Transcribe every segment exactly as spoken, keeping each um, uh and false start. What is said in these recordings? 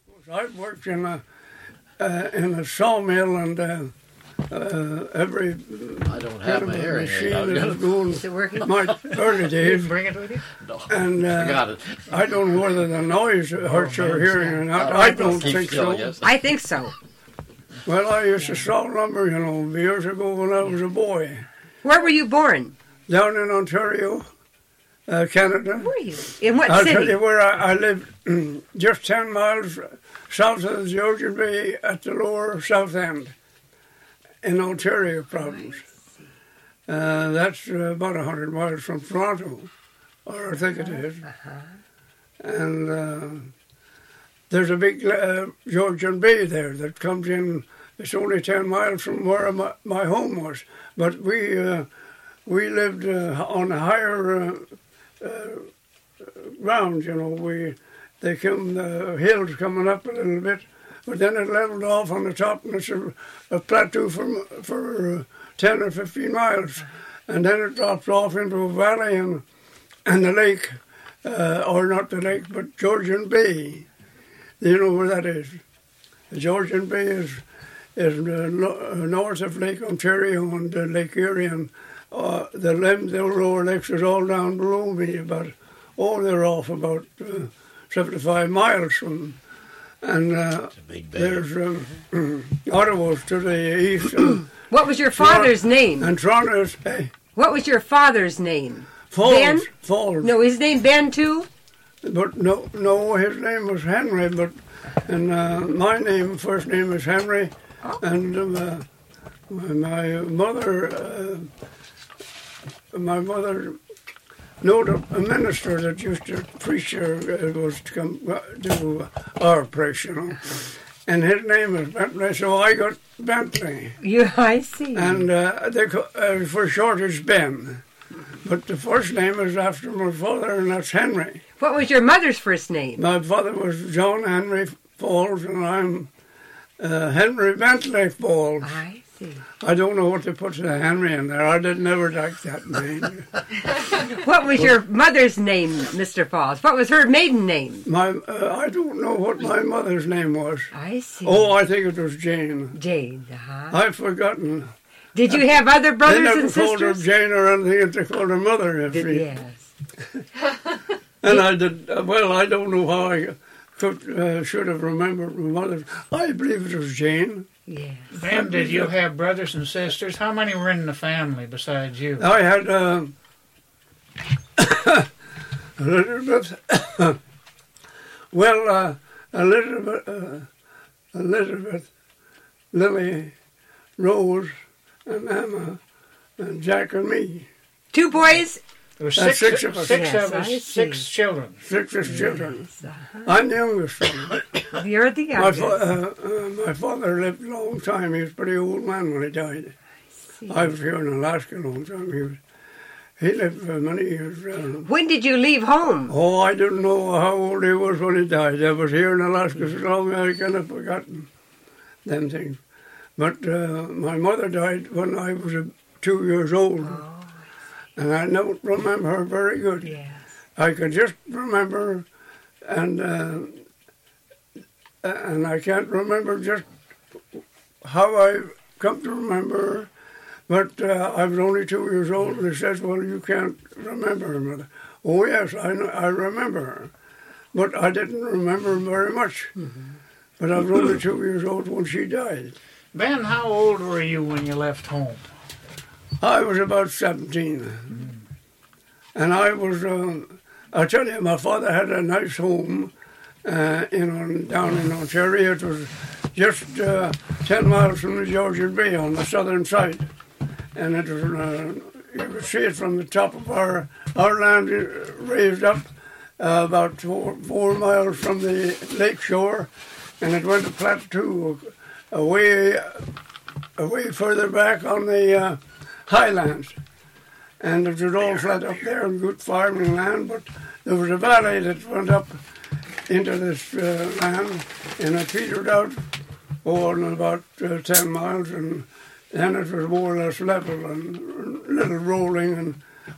I've worked in a uh, in a sawmill and uh, uh, every I don't have my hearing aid. machine I was that gonna- was going Is it working? my early days. Bring it with you? No, And uh, I got it. I don't know whether the noise hurts your hearing or not. Oh, I don't keep think still, so. yes. I think so. Well, I used to saw lumber, you know, years ago when I was a boy. Where were you born? Down in Ontario, uh, Canada. Were you? In what I'll tell city? you where I, I lived, just ten miles south of the Georgian Bay at the lower south end in Ontario province. Uh, that's uh, about one hundred miles from Toronto, or I think it is. Uh-huh. And uh, there's a big uh, Georgian Bay there that comes in. It's only ten miles from where my, my home was. But we uh, we lived uh, on a higher uh, uh, ground, you know. We They come, the hills coming up a little bit, but then it leveled off on the top, and it's a, a plateau for, for uh, ten or fifteen miles. And then it drops off into a valley and, and the lake, uh, or not the lake, but Georgian Bay. Do you know where that is? The Georgian Bay is is uh, no, uh, north of Lake Ontario and uh, Lake Erie, and uh, the Lemdale lower lakes is all down below me, about, oh, they're off about uh, seventy-five miles from, and uh, It's a big bay. there's um, Ottawa's to the east, and, What was your father's name? and Toronto's uh, What was your father's name? Falls, Ben? Falls. No, his name Ben too? But no, no, his name was Henry, but, and uh, my name, first name is Henry, and uh, my, my mother, uh, my mother knowed a, a minister that used to preach here, uh, was to come uh, do our praise, you know, and his name is Bentley, so I got Bentley, You, I see. and uh, they co- uh, for short it's Ben, but the first name is after my father, and that's Henry. What was your mother's first name? My father was John Henry Falls, and I'm uh, Henry Bentley Falls. I see. I don't know what to put the Henry in there. I did never like that name. What was your mother's name, Mister Falls? What was her maiden name? My, uh, I don't know what my mother's name was. I see. Oh, I think it was Jane. Jane. Uh-huh. I've forgotten. Did you have other They brothers never and called her sisters? Jane or anything. They called her mother. If Did, she- yes. And I did. uh, Well, I don't know how I could uh, should have remembered my mother. I believe it was Jane. Yes. Ben, did you have brothers and sisters? How many were in the family besides you? I had uh, Elizabeth. well, uh, Elizabeth, uh, Elizabeth, Lily, Rose, and Emma, and Jack and me. Two boys? There were That's six, six of us. six Yes, of I us, see. six children. Six of children. Yes, uh-huh. I'm the youngest one. You're the My, youngest. fa- uh, uh, my father lived a long time. He was a pretty old man when he died. See. I was here in Alaska a long time. He was. He lived for many years. Uh, When did you leave home? Oh, I didn't know how old he was when he died. I was here in Alaska so long I kind of forgotten them things. But uh, my mother died when I was uh, two years old, Oh, and I don't remember her very good. yes. I could just remember, and uh, and I can't remember just how I come to remember her. But uh, I was only two years old, and he says, "Well, you can't remember her, mother." Oh yes, I know, I remember her, but I didn't remember very much. Mm-hmm. But I was only two years old when she died. Ben, how old were you when you left home? I was about seventeen, and I was. Uh, I tell you, my father had a nice home, uh, in down in Ontario. It was just uh, ten miles from the Georgian Bay on the southern side, and it was. Uh, you could see it from the top of our our land, uh, raised up uh, about four, four miles from the lake shore, and it went a plateau away away further back on the uh, highlands. And it was all flat up there and good farming land, but there was a valley that went up into this uh, land, and it petered out over about uh, ten miles, and then it was more or less level and a little rolling, and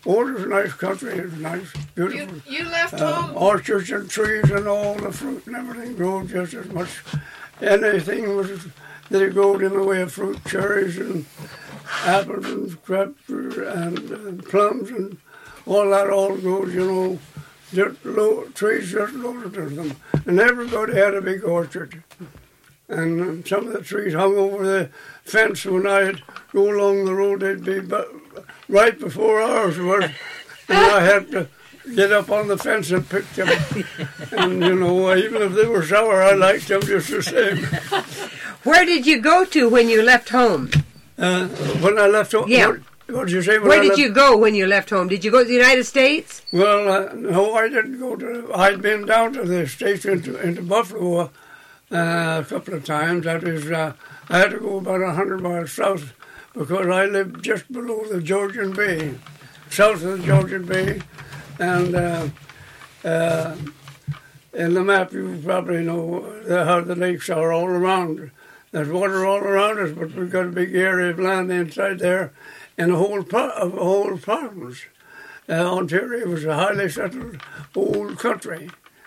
Oh, it was a nice country. It was nice, beautiful. You, you left Uh, home. orchards and trees and all the fruit and everything grew just as much. Anything was they growed in the way of fruit, cherries and apples and grapes and, and plums and all that all grows, you know, just low, trees just loaded with them. And everybody had a big orchard. And um, some of the trees hung over the fence. When I'd go along the road, they'd be bu- right before ours was. And I had to get up on the fence and pick them. And, you know, even if they were sour, I liked them just the same. Where did you go to when you left home? Uh, when I left home, Yeah. what, what did you say? When Where I did left? you go when you left home? Did you go to the United States? Well, uh, no, I didn't go to. I'd been down to the States into, into Buffalo uh, a couple of times. That is, uh, I had to go about a hundred miles south because I lived just below the Georgian Bay, south of the Georgian Bay, and uh, uh, in the map you probably know how the lakes are all around. There's water all around us, but we've got a big area of land inside there, and a whole pro- of a whole province. Uh, Ontario was a highly settled old country,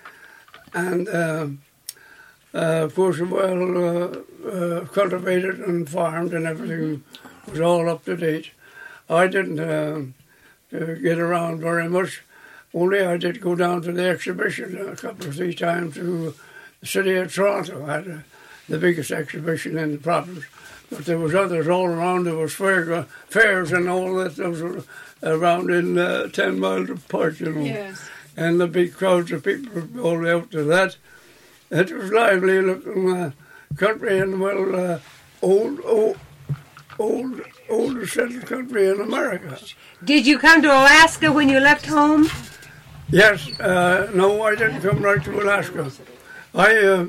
and uh, uh, of course, well uh, uh, cultivated and farmed, and everything was all up to date. I didn't uh, uh, get around very much. Only I did go down to the exhibition a couple of three times to the city of Toronto. I had a, the biggest exhibition in the province. But there was others all around. There was fair, fairs and all that. Those were around in uh, ten miles apart, you know. Yes. And the big crowds of people would go all out to that. It was lively looking uh, country and well, uh, old, old, old, old settled country in America. Did you come to Alaska when you left home? Yes, uh, no, I didn't come right to Alaska. I uh,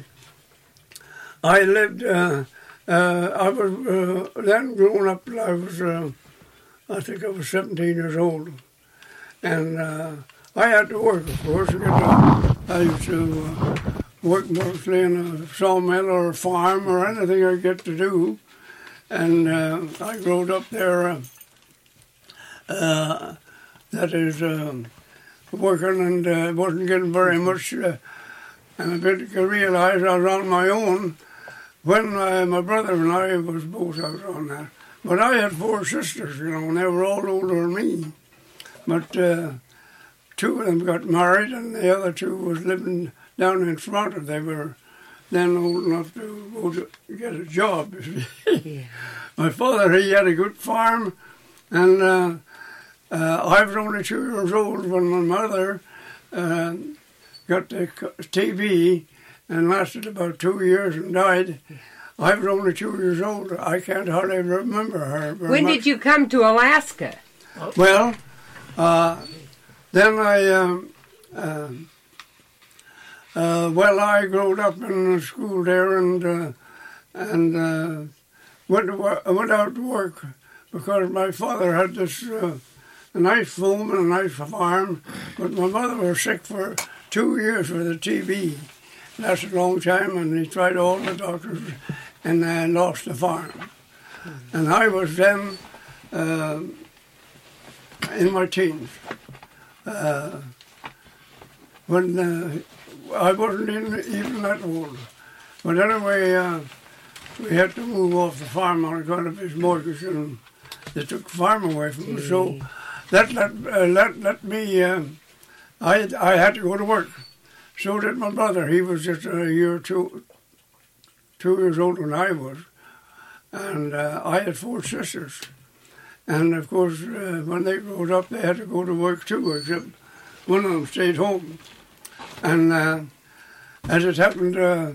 I lived. Uh, uh, I was uh, then grown up. I was, uh, I think, I was seventeen years old, and uh, I had to work, of course. To get to, I used to uh, work mostly in a sawmill or a farm or anything I get to do, and uh, I growed up there. Uh, uh, that is. Um, working and uh, wasn't getting very much, uh, and I began to realise I was on my own when uh, my brother and I was both out on that. But I had four sisters, you know, and they were all older than me. But uh, two of them got married, and the other two was living down in Toronto. They were then old enough to go to get a job. Yeah. My father, he had a good farm, and uh, Uh, I was only two years old when my mother uh, got the T B and lasted about two years and died. I was only two years old. I can't hardly remember her very When much. did you come to Alaska? Well, uh, then I, um, uh, uh, well, I grew up in a school there and uh, and uh, went to work, went out to work because my father had this. Uh, A nice farm and a nice farm, but my mother was sick for two years with a T B. Lasted a long time, and he tried all the doctors, and uh, lost the farm. And I was then uh, in my teens. Uh, when uh, I wasn't in, even that old. But anyway, uh, we had to move off the farm on account of his mortgage, and they took the farm away from us. So That let, uh, let, let me, uh, I, I had to go to work. So did my brother. He was just a year or two, two years older than I was. And uh, I had four sisters. And of course, uh, when they growed up, they had to go to work too, except one of them stayed home. And uh, as it happened, uh,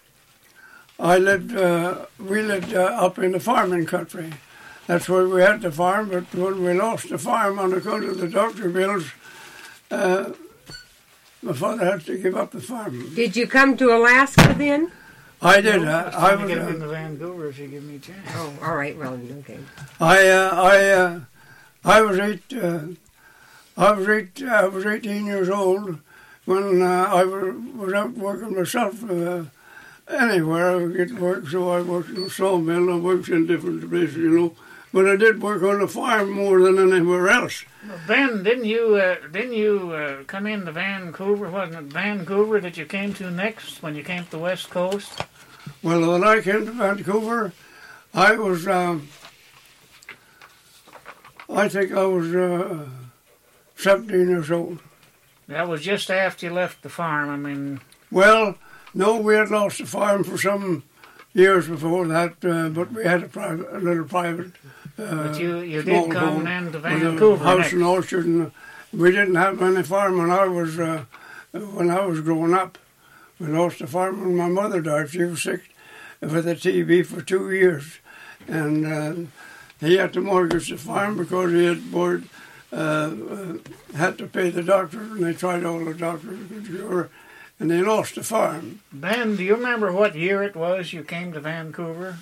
I lived, uh, we lived uh, up in the farming country. That's where we had the farm, but when we lost the farm on account of the doctor bills, uh, my father had to give up the farm. Did you come to Alaska then? I did. No, I, I was I trying was. to get him Uh, into Vancouver if you give me a chance. Oh, all right. Well, okay. I. Uh, I. Uh, I was eight. Uh, I was eight. I was eighteen years old when uh, I was, was out working myself. Uh, anywhere I would get work, so I worked in a sawmill. I worked in different places, you know. but I did work on the farm more than anywhere else. Ben, didn't you uh, didn't you uh, come into Vancouver? Wasn't it Vancouver that you came to next when you came to the West Coast? Well, when I came to Vancouver, I was, um, I think I was uh, seventeen years old. That was just after you left the farm. I mean, well, no, we had lost the farm for some years before that, uh, but we had a private, a little private. Uh, but you you small did come home then to with a Vancouver house next. and orchard, and we didn't have any farm when I was uh, when I was growing up. We lost the farm when my mother died. She was sick with a T B for two years, and uh, he had to mortgage the farm because he had board, uh, uh, had to pay the doctor, and they tried all the doctors could cure, and they lost the farm. Ben, do you remember what year it was you came to Vancouver?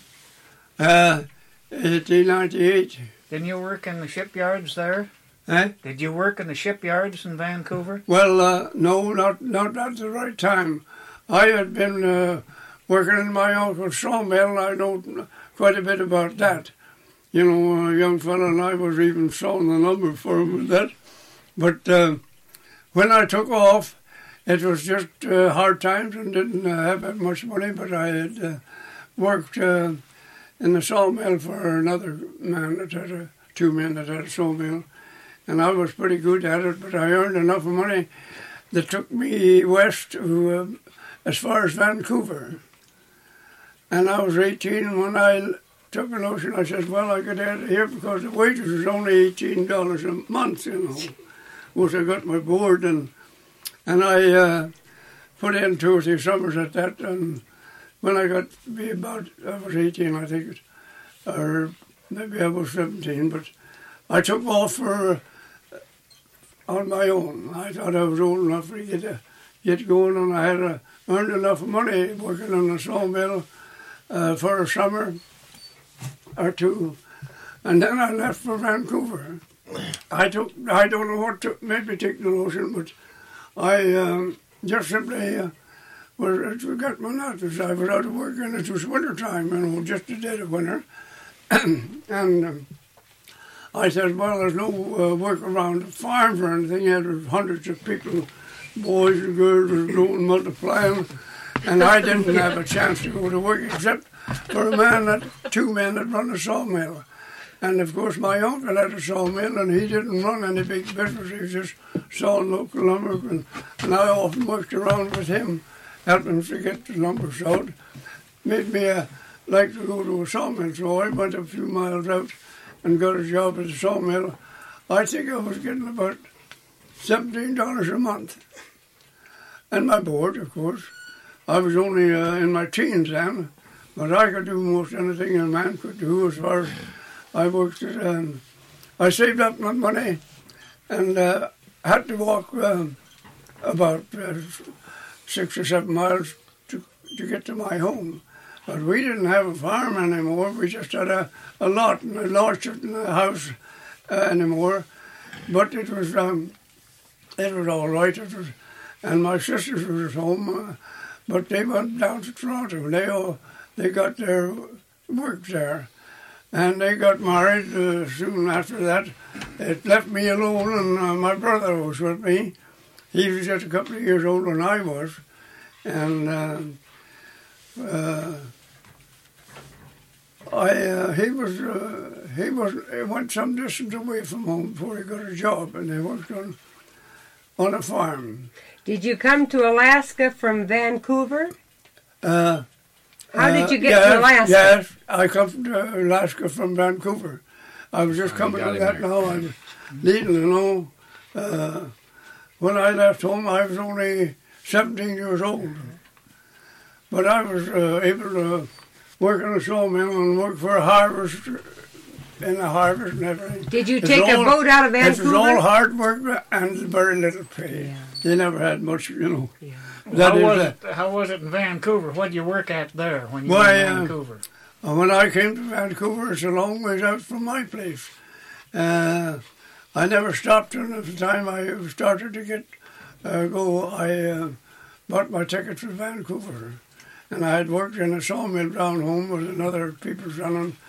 Uh, eighteen ninety-eight. Didn't you work in the shipyards there? Eh? Did you work in the shipyards in Vancouver? Well, uh, no, not not at the right time. I had been uh, working in my uncle's sawmill, and I know quite a bit about that. You know, a young fellow, and I was even sawing the lumber for him with that. But uh, when I took off, it was just uh, hard times and didn't uh, have that much money, but I had uh, worked uh, in the sawmill for another man that had a, two men that had a sawmill, and I was pretty good at it, but I earned enough money that took me west to, uh, as far as Vancouver. And I was eighteen, and when I took a notion, I said, well, I got out of here because the wages was only eighteen dollars a month, you know, once I got my board, and and I uh, put in two or three summers at that, and when I got to be about, I was eighteen, I think, or maybe I was seventeen, but I took off for, uh, on my own. I thought I was old enough to get, uh, get going, and I had uh, earned enough money working on the sawmill uh, for a summer or two, and then I left for Vancouver. I took, I don't know what took, maybe take the notion, but I um, just simply uh, was, I got my notice. I was out of work, and it was winter time, you know, just the dead of winter. and um, I said, well, there's no uh, work around the farm or anything. There was hundreds of people, boys and girls, was growing, multiplying, and I didn't have a chance to go to work except for a man that, two men that run a sawmill. And of course my uncle had a sawmill, and he didn't run any big business. He was just sawing local lumber, and, and I often worked around with him, helping him to get the lumber sawed. Made me uh, like to go to a sawmill, so I went a few miles out and got a job at the sawmill. I think I was getting about seventeen dollars a month. And my board, of course. I was only uh, in my teens then, but I could do most anything a man could do as far as I worked at, um, I saved up my money and uh, had to walk um, about uh, six or seven miles to, to get to my home. But we didn't have a farm anymore. We just had a, a lot, and I lost it in the house uh, anymore. But it was um, it was all right. It was, and my sisters were at home, uh, but they went down to Toronto. They all they got their work there. And they got married uh, soon after that. It left me alone, and uh, my brother was with me. He was just a couple of years older than I was. And uh, uh, I, uh, he was, uh, he was, he went some distance away from home before he got a job, and they worked on, on a farm. Did you come to Alaska from Vancouver? Uh, How did you get uh, yes, to Alaska? Yes, I come to Alaska from Vancouver. I was just Oh, coming you got to him that there. now. I'm needing to know. Uh, when I left home, I was only seventeen years old. But I was uh, able to work in a sawmill and work for a harvest, in the harvest and everything. Did you It's take a all- boat out of It was Vancouver? all hard work and very little pay. Yeah. They never had much, you know. That How is was uh, it? How was it in Vancouver? What did you work at there when you Why, were in uh, Vancouver? And when I came to Vancouver, it's a long ways out from my place. Uh, I never stopped, and at the time I started to get uh, go, I uh, bought my ticket for Vancouver. And I had worked in a sawmill down home with another people running.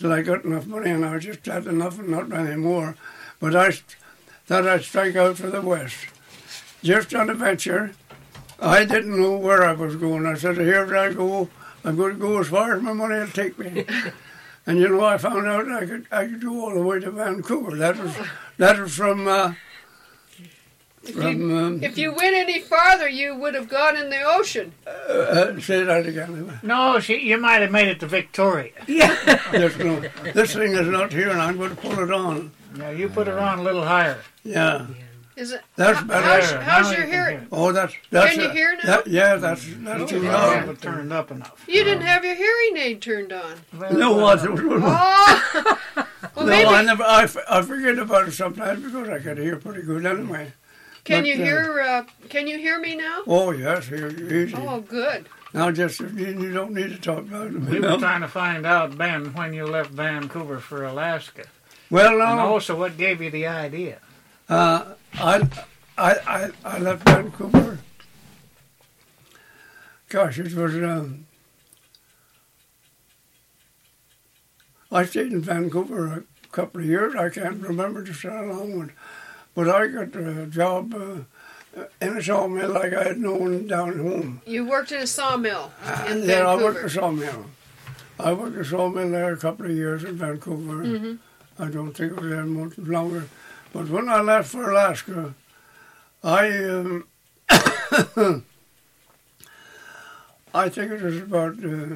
till I got enough money, and I just had enough and not any more. But I st- thought I'd strike out for the West. Just on a venture, I didn't know where I was going. I said, here I go. I'm going to go as far as my money will take me. And you know, I found out I could I could go all the way to Vancouver. That was that was from uh, If from. you, Um, if you went any farther, you would have gone in the ocean. uh, uh, say that again. No, she, you might have made it to Victoria. Yeah. Yes, no, this thing is not here, and I'm going to pull it on. Yeah, you put her on a little higher. Yeah, Is it? that's how- better. How's, There, how's now your you can hearing? hear. Oh, that's that's. Can you uh, hear now? that- yeah, that's that's too You don't have loud. it turned up enough. You didn't have your hearing aid turned on. Well, No, well, what? Oh! Well, No, maybe. I never. I, f- I forget about it sometimes because I can hear pretty good anyway. Can but, you uh, hear? Uh, can you hear me now? Oh yes, here easy. Oh, good. Now just you, you don't need to talk about it. We you were know? trying to find out, Ben, when you left Vancouver for Alaska. Well, And no, also, what gave you the idea? uh, I, I, I, I left Vancouver. Gosh, it was. Um, I stayed in Vancouver a couple of years. I can't remember just how long, but I got a job uh, in a sawmill like I had known down home. You worked in a sawmill in Yeah, I worked Vancouver. a sawmill. I worked a sawmill there a couple of years in Vancouver. Mm-hmm. I don't think it was there much longer. But when I left for Alaska, I um, I think it was about uh,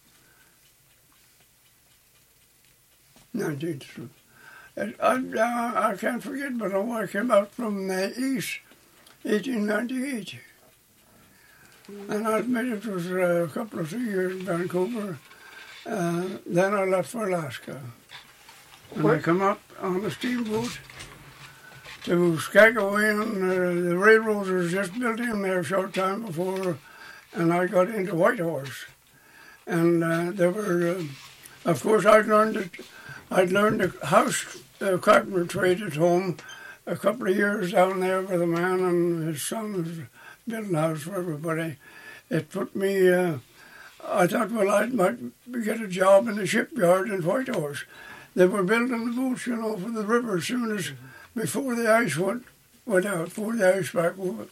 nineteen. I, I, I can't forget, but I came out from the east, eighteen ninety-eight. And I admit it was uh, a couple of three years in Vancouver. Uh, then I left for Alaska. And I come up on a steamboat to Skagway, and uh, the railroad was just built in there a short time before, and I got into Whitehorse. And uh, there were, uh, of course, I'd learned it. I'd learned the house uh, carpenter trade at home a couple of years down there with a man and his son was building a house for everybody. It put me, uh, I thought, well, I might get a job in the shipyard in Whitehorse. They were building the boats, you know, for the river as soon as, before the ice went, went out, before the ice pack went.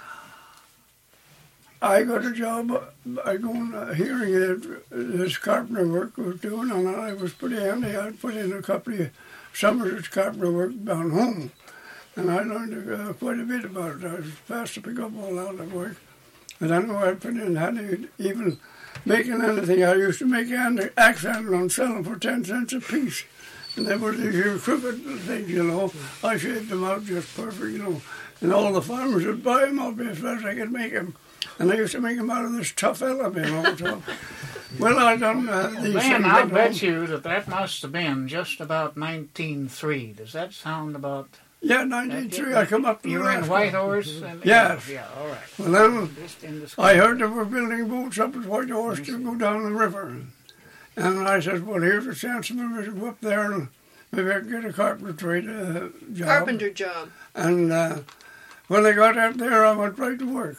I got a job by going, uh, hearing that this carpenter work was doing, and I was pretty handy. I'd put in a couple of summers of carpenter work down home, and I learned uh, quite a bit about it. I was fast to pick up all that of work. And I know I put in handy, even making anything. I used to make hand, axe handle and sell them for ten cents a piece. And they were these crooked things, you know. I shaped them out just perfect, you know. And all the farmers would buy them up as fast as I could make them. And I used to make them out of this tough element, you know. So, well, I done uh, these Ben, things I at bet home. you that that must have been just about nineteen oh three. Does that sound about... Yeah, nineteen oh three, I come up to You were in Alaska. Whitehorse? And, Yes. Yeah, all right. Well, then Just in the I heard they were building boats up at Whitehorse to go down the river. And I said, well, here's a chance for me to go up there and maybe I can get a carpenter trade uh, job. Carpenter job. And uh, when I got out there, I went right to work.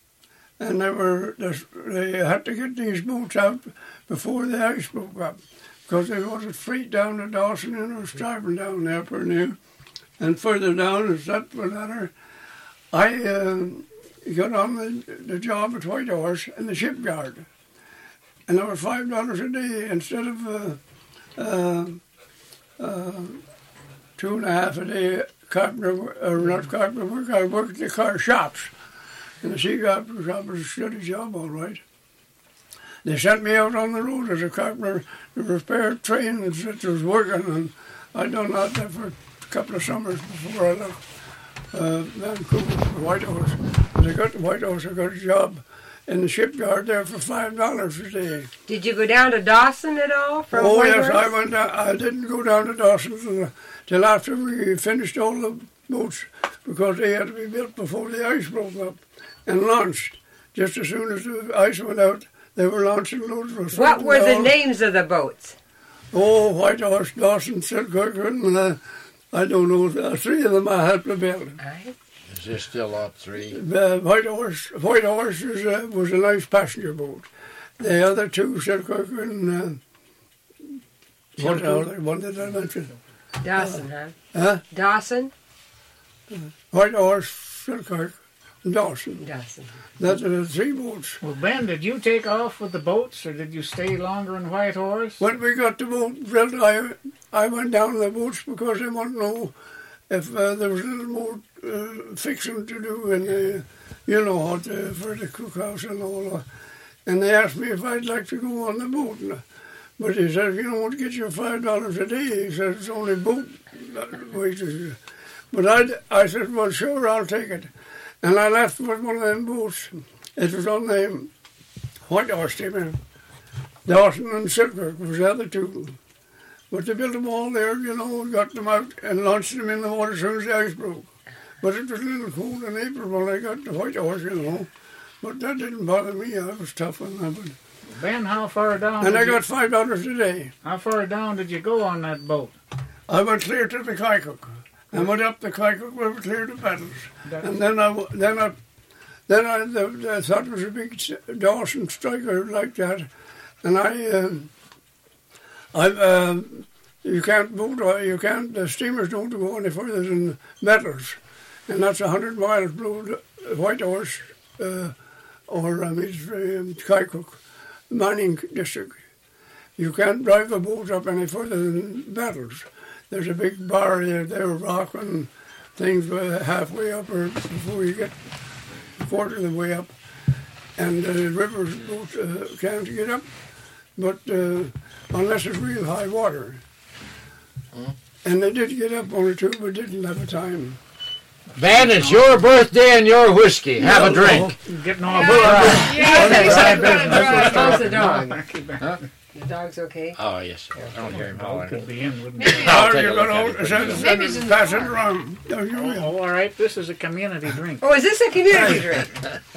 And they were they had to get these boats out before the ice broke up, because they wanted freight down to Dawson and it was driving down there for new. And further down, is that for matter, I uh, got on the, the job at Whitehorse in the shipyard. And there was five dollars a day instead of uh, uh, uh, two and a half a day carpenter, or not carpenter work. I worked in the car shops. And the sea carpenter shop was a steady job, all right. They sent me out on the road as a carpenter to repair trains that was working, and I done that there for a couple of summers before I left uh, Vancouver for Whitehorse. When I got to Whitehorse, I got a job in the shipyard there for five dollars a day. Did you go down to Dawson at all? From Oh yes, Whitehorse? I went down. I didn't go down to Dawson till, till after we finished all the boats, because they had to be built before the ice broke up and launched. Just as soon as the ice went out, they were launching loads of. What were the down. names of the boats? Oh, Whitehorse, Dawson, Selkirk, and uh, I don't know. Uh, three of them I helped to build. Right. Is there still up three? Uh, Whitehorse, Whitehorse was, uh, was a nice passenger boat. The other two, Selkirk and uh, What other one did I mention? Dawson, huh? Huh? Dawson? White Horse, Selkirk, and Dawson. Dawson. That's the three boats. Well, Ben, did you take off with the boats, or did you stay longer in Whitehorse? When we got the boat built, I, I went down the boats because I wanted to know if uh, there was a little more uh, fixing to do in the, you know, what, uh, for the cookhouse and all that. And they asked me if I'd like to go on the boat. And, but he said, you don't want to get you five dollars a day. He said, it's only boat wages. But I, I said, well, sure, I'll take it. And I left with one of them boats. It was on the White Horse steamer. Dawson and Selkirk was the other two. But they built them all there, you know, and got them out and launched them in the water as soon as the ice broke. But it was a little cold in April when I got the White Horse, you know. But that didn't bother me. I was tough on that one. Ben, how far down? And did I you, got five dollars a day. How far down did you go on that boat? I went clear to the Kaikook. I went up the Kaikook River clear to Battles. And then I, then I, then I, the, I thought it was a big Dawson striker like that. And I, um, I, um, you can't boat, you can't, the steamers don't go any further than Battles. And that's a hundred miles below White Horse, uh, or I mean, um, Kaikook mining district. You can't drive a boat up any further than Battles. There's a big barrier there, rock and things uh, halfway up or before you get a quarter of the way up. And the uh, rivers boat uh, can't get up, but uh, unless it's real high water. Mm. And they did get up only two, but didn't have a time. Ben, it's your birthday and your whiskey. Have a drink. Getting all Yeah, bored. yeah, I think so. I'm gonna drive. How's the dog? Huh? The dog's okay? Oh, yes. I don't hear him Could hollering. be in, wouldn't Maybe it? I'll Now take you're a look going at to it. send, Maybe it's in the pass it car. around. No, you will. Oh, all right. This is a community drink. Oh, is this a community drink?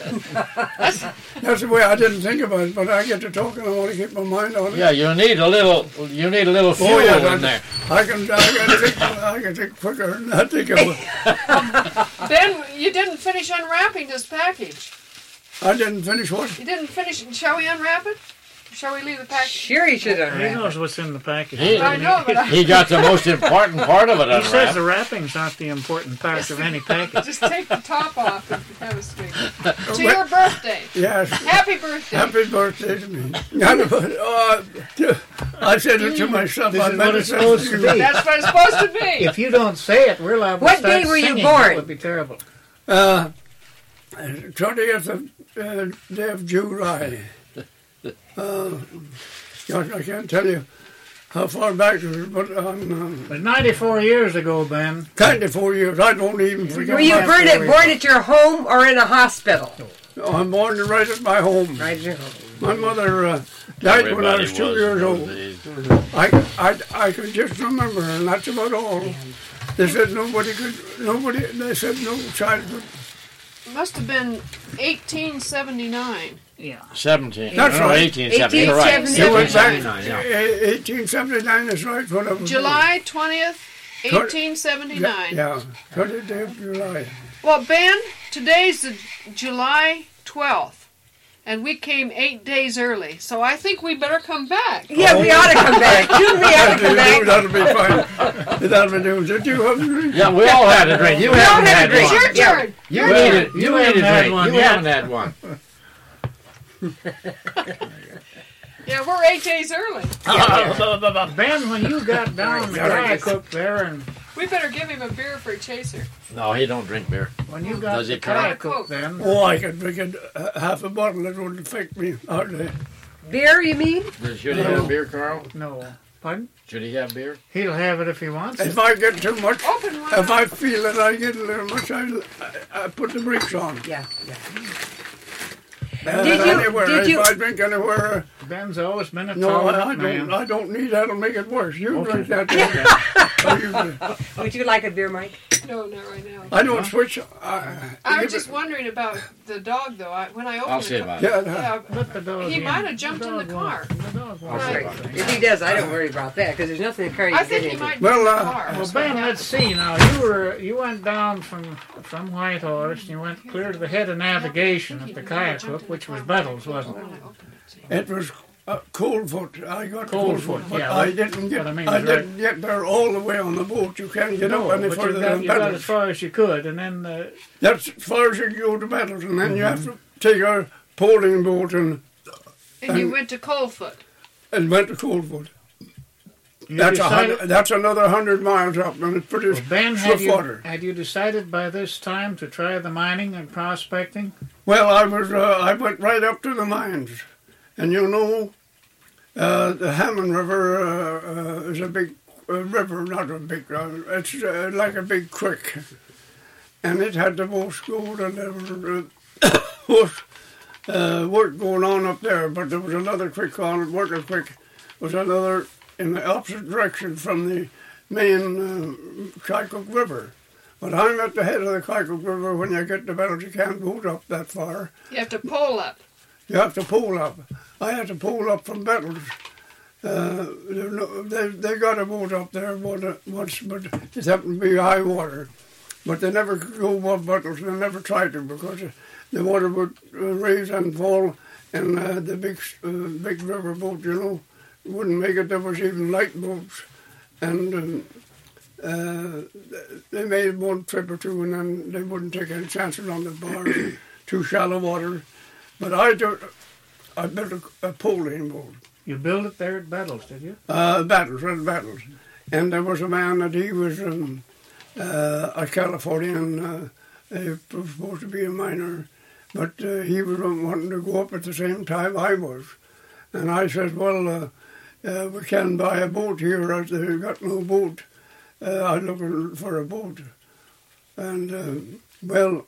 That's the way I didn't think about it, but I get to talking. I want to keep my mind on it. Yeah, you need a little. You need a little fuel Oh, yeah, in there. I can, I can think, I can think quicker than I think of. Ben, you didn't finish unwrapping this package. I didn't finish what? You didn't finish. Shall we unwrap it? Shall we leave the package? Sure, you should have. He knows what's in the package. He, I know, but I he got the most important part of it He says unwrapped. the wrapping's not the important part of any package. just take the top off and have a stick. To your birthday. Yes. Happy birthday. Happy birthday to me. oh, I said it to myself. This I is meant what it it's supposed to to you. be. That's what it's supposed to be. If you don't say it, we're liable What to start day were you singing. born? That would be terrible. Uh, twentieth of uh, day of July. Uh, gosh, I can't tell you how far back it was, but I'm um, But ninety-four years ago, Ben, kind of four years. I don't even forget. Were you my- born at, born at your home or in a hospital? I'm born right at my home. Right at your home. My mother uh, died when I was two years old. I, I, I could just remember, and that's about all. They said nobody could, nobody, they said no child could. It must have been eighteen seventy-nine. yeah. Seventeen. That's no, right. eighteen seventy. You're right. eighteen It was back, seventy-nine, yeah. eighteen seventy-nine is right. When I was July twentieth, eighteen seventy-nine. Yeah, twentieth day of July. Well, Ben, today's the July twelfth, and we came eight days early, so I think we better come back. Yeah, we ought to come back. Shouldn't we ought to come back? That'll be fine. That'll be doing. Did you have a drink? Yeah, we all had a drink. You all haven't had a had drink. one. It's your Yeah. turn. You Your ate turn. it. You You ate a haven't had drink. one You yet. haven't had one. Yeah, we're eight days early. Ben, when you got down the Kayakook there, and We better give him a beer for a chaser. No, he don't drink beer. when you got Does the he, Carl? Kayakook, then Oh, I could drink it, uh, half a bottle. It wouldn't affect me hardly. Beer, you mean? Should he have beer, Carl? no, pardon? Should he have beer? He'll have it if he wants it. If I get too much, Open one. if I feel that I get a little much, I, I, I put the brakes on. Yeah, yeah. Uh, Did you- anywhere, did if you- I drink anywhere, Ben's always been a no, I, I tolerant man. don't. I don't need that. It'll make it worse. You Okay. drink that. Or you- Would you like a beer, Mike? No, not right now. I don't switch. I, I give was just it- wondering about the dog, though. I, when I opened I'll the see car- about it. Yeah, uh, Yeah, Let the dog He in. might have jumped The in the dog won't- car. The dog won't Right. say anything. If he does, I don't worry about that because there's nothing in the car you I can think get he into. might be Well, in the uh, car. Well, That's Ben, what let's happened. see now. You were you went down from from Whitehorse and you went clear to the head of navigation at the Kayakook, which was Bettles, wasn't it? it was Uh, Coldfoot. I got Coldfoot, Coldfoot, but yeah, I what- didn't get. what I mean I is didn't get there all the way on the boat. You can't get no, up any but you further got, than you got Battles. as far as you could, and then uh, That's as far as you can go to Battles, and then you have to take a poling boat and And you And- went to Coldfoot. and went to Coldfoot. you That's a decided. hundred, that's another hundred miles up, and it's pretty Well, Ben, had swift you, water. had you decided by this time to try the mining and prospecting? Well, I was uh, I went right up to the mines, and you know, uh, the Hammond River uh, uh, is a big uh, river, not a big. Uh, it's uh, like a big creek, and it had the most gold and there was uh, most, uh, work going on up there. But there was another creek on it. Worker Creek was another in the opposite direction from the main uh, Kycook River. But I'm at the head of the Kycook River. When you get to Battles, you can't boat up that far. You have to pole up. You have to pole up. I had to pole up from Battles. Uh, there no- they, they got a boat up there one- once, but it happened to be high water. But they never could go above Battles. They never tried to because the water would uh, raise and fall, and uh, the big uh, big river boat, you know, wouldn't make it. There was even light boats, and um, uh, they made one trip or two, and then they wouldn't take any chances on the bars, too shallow water. But I do, I built a, a poling boat. You built it there at Battles, did you? Uh, battles, red battles. And there was a man that he was um, uh, a Californian, uh, he was supposed to be a miner, but uh, he was wanting to go up at the same time I was. And I said, well, uh, uh, we can buy a boat here. I said, we've got no boat. Uh, I'm looking for a boat. And, uh, well,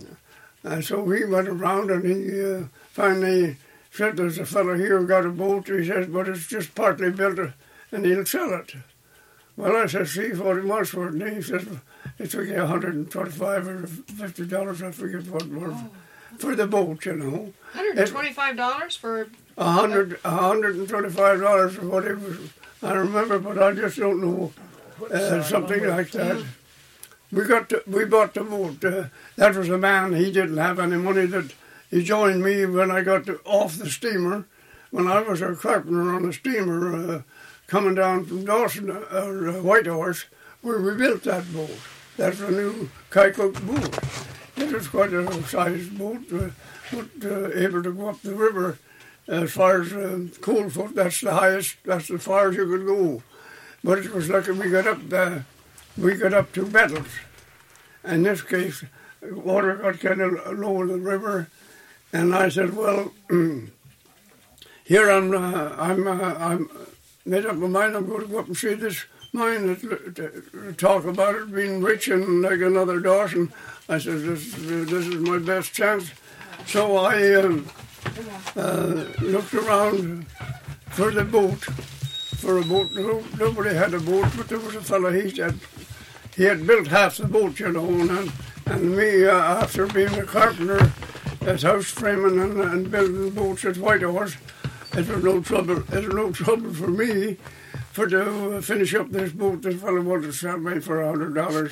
and so he went around and he uh, finally said, there's a fellow here who got a boat. He says, but it's just partly built and he'll sell it. Well, I said, see what he wants for it. And he says, it took you one hundred twenty-five dollars or fifty dollars, I forget what it was, Oh. for the boat, you know. one hundred twenty-five dollars for A hundred, a hundred and twenty-five dollars for what it was. I remember, but I just don't know uh, something like that. We got, to, we bought the boat. Uh, that was a man. He didn't have any money. That he joined me when I got to, off the steamer. When I was a carpenter on the steamer uh, coming down from Dawson uh, or uh, Whitehorse, where we built that boat. That's a new Kycook boat. It was quite a sized boat, uh, but uh, able to go up the river. As far as uh, Coldfoot, that's the highest, that's as far as you could go. But it was lucky we got up the, we got up to Battles. In this case, water got kind of low in the river, and I said, well, here I'm, uh, I'm, uh, I'm made up my mind. I'm going to go up and see this mine, that, to talk about it being rich and like another Dawson. I said, this, this is my best chance. So I. Um, Uh, looked around for the boat, for a boat. No, nobody had a boat, but there was a fellow. He said he had built half the boat, you know, and and me uh, after being a carpenter at house framing and, and building boats at Whitehorse, it was no trouble. It was no trouble for me for to finish up this boat. This fellow wanted to sell me for a hundred dollars,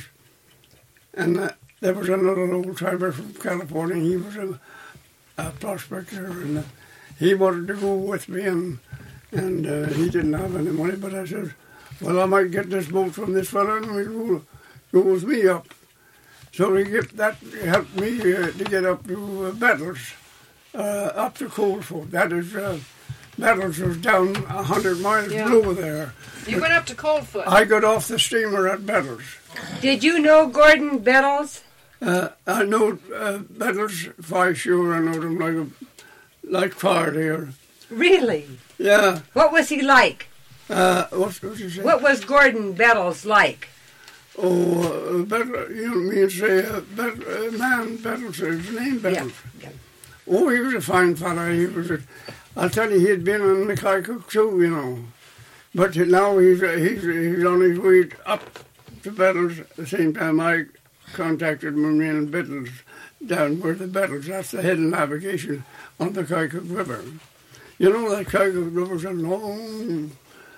and uh, there was another old timer from California. He was a a prospector, and uh, he wanted to go with me, and and uh, he didn't have any money, but I said, well, I might get this boat from this fellow, and we'll go, go with me up. So he get, that helped me uh, to get up to uh, Battles, uh, up to Coldfoot. That is, uh, Battles was down a hundred miles Yeah. below there. You went up to Coldfoot. I got off the steamer at Battles. Did you know Gordon Bettles? Uh, I know uh, Battles, why sure, I know them like a, like Card here. Really? Yeah. What was he like? Uh, what what you say? What was Gordon Bettles like? Oh, uh, Battle, you don't mean to say, uh, Battle, uh, man, Battles, his name Battles. Yeah. Oh, he was a fine fellow. He was a, I'll tell you, he'd been in the Kycook too, you know. But now he's, uh, he's, he's on his way up to Battles at the same time I contacted Marine and Battles down where the Battles, that's the head of navigation on the Kycook River. You know, that Kycook River's a long,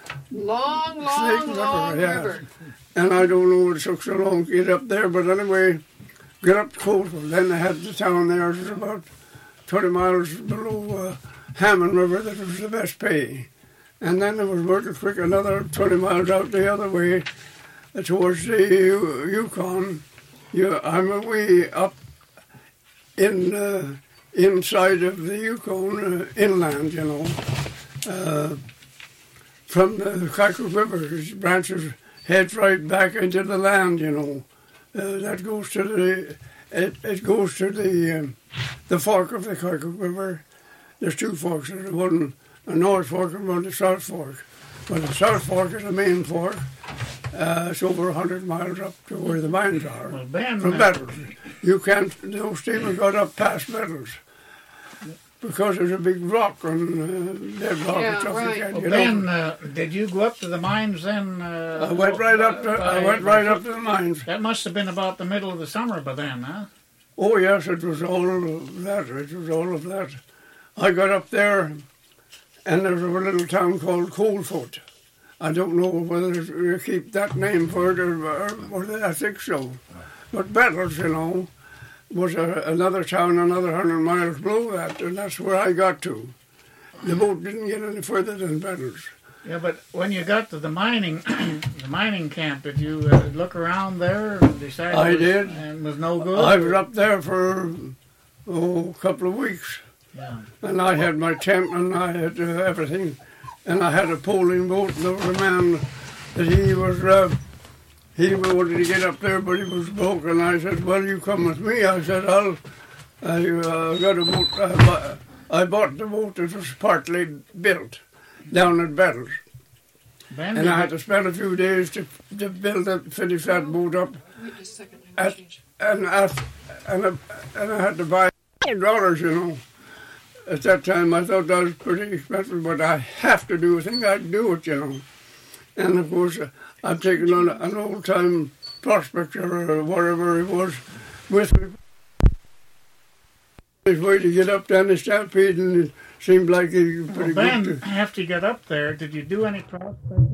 Long, Snake long, River, long yeah. river. and I don't know what it took so long to get up there, but anyway, get up to Coldfoot. Then they had the town there, it was about twenty miles below uh, Hammond River that was the best pay. And then there was Myrtle Creek, another twenty miles out the other way, towards the Yukon. You, I'm away up in uh, inside of the Yukon, uh, inland, you know, uh, from the Kaikouk River. It branches, heads right back into the land, you know. Uh, that goes to the, it, it goes to the um, the fork of the Kaikouk River. There's two forks. There's one, a north fork and one the south fork. Well, the south fork is the main fork. Uh, it's over one hundred miles up to where the mines are. Well, Ben, from uh, Bettles. You can't, no steamer got up past Bettles. Because there's a big rock and uh, dead rock Yeah, and stuff. right. You can't Well, get Ben, over. uh, did you go up to the mines then? Uh, I went right up to, I by- went right up to the mines. That must have been about the middle of the summer by then, huh? Oh yes, it was all of that. It was all of that. I got up there, and there was a little town called Coalfoot. I don't know whether they keep that name for it or, or, or I think so. But Bettles, you know, was a, another town another hundred miles below that, and that's where I got to. The boat didn't get any further than Bettles. Yeah, but when you got to the mining, the mining camp, did you uh, look around there and decide? I it was, did. And was no good. I was up there for oh, a couple of weeks. Yeah. And I had my tent and I had uh, everything. And I had a poling boat, and there was a man that he was, uh, he wanted to get up there, but he was broke. And I said, well, you come with me. I said, I'll, I uh, got a boat. I bought, I bought the boat that was partly built down at Bettles. Ben, And did I you- had to spend a few days to, to build that, finish that boat up. Wait just a second. At, and, I, and, I, and I had to buy dollars, you know. At that time, I thought that was pretty expensive, but I have to do a thing. I'd do it, you know. And of course, uh, I've taken on an old-time prospector or whatever it was with me. His way to get up down the Stampede, and it seemed like he was well, pretty Ben, good. To, after you got up there, did you do any prospecting